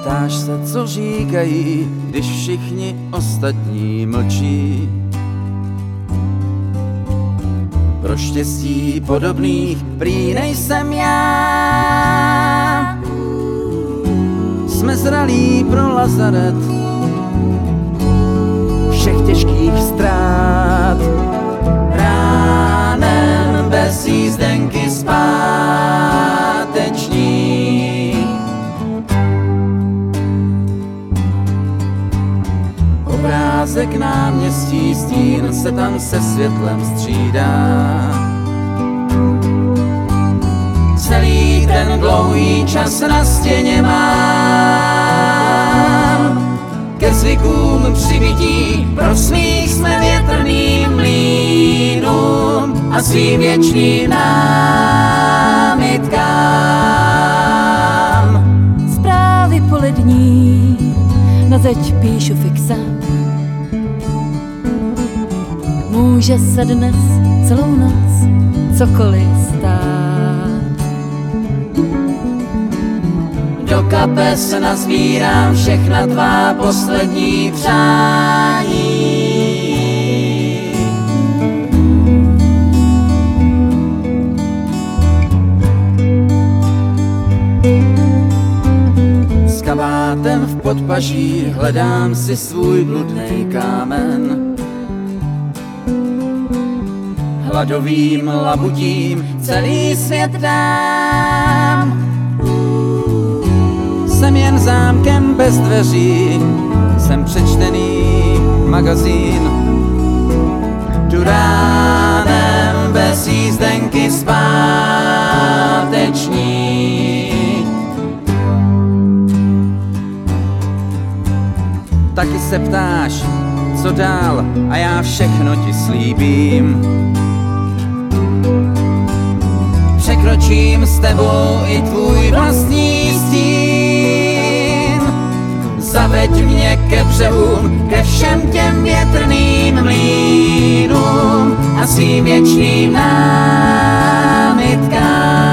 Ptáš se, co říkají, když všichni ostatní mlčí. Pro štěstí podobných prý nejsem já. Jsme zralí pro lazaret všech těžkých ztrát. Ránem bez jízdenky zpáteční. Obrázek náměstí, stín se tam se světlem střídá. Celý ten dlouhý čas na stěně mám. Ke zvykům přibití pro smích jsme větrným mlýnům a svým věčným námitkám. Zprávy polední na zeď píšu fixa. Může se dnes celou noc cokoliv stát. Do kapes nazbírám všechna tvá poslední přání. S kabátem v podpaží hledám si svůj bludnej kámen. Hladovým labutím celý svět dám. Jsem jen zámkem bez dveří, jsem přečtený magazín. Jdu ránem bez jízdenky zpáteční. Taky se ptáš, co dál, a já všechno ti slíbím. Překročím s tebou i tvůj vlastní stín. Zaveď mě ke břehům, ke všem těm větrným mlýnům a svým věčným námitkám.